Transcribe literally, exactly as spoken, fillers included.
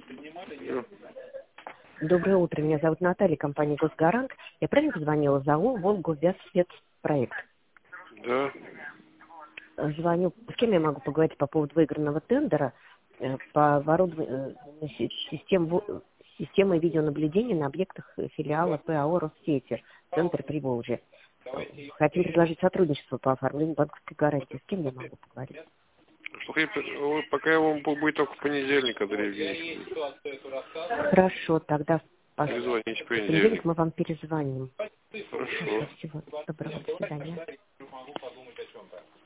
Доброе утро, меня зовут Наталья, компания «Госгарант». Я правильно позвонила? ЗАО «Волгогазспецпроект». Да. Звоню, с кем я могу поговорить по поводу выигранного тендера э, по оборудованию э, си- систем, во- системы видеонаблюдения на объектах филиала ПАО «Россети», Центр Приволжья. Хотим предложить сотрудничество по оформлению банковской гарантии. С кем я могу поговорить? Слушай, пока я вам будет только в понедельник, Андрей. Хорошо, тогда в Перезвоните в понедельник понедельник. мы вам перезвоним. Хорошо. Всего доброго, до свидания.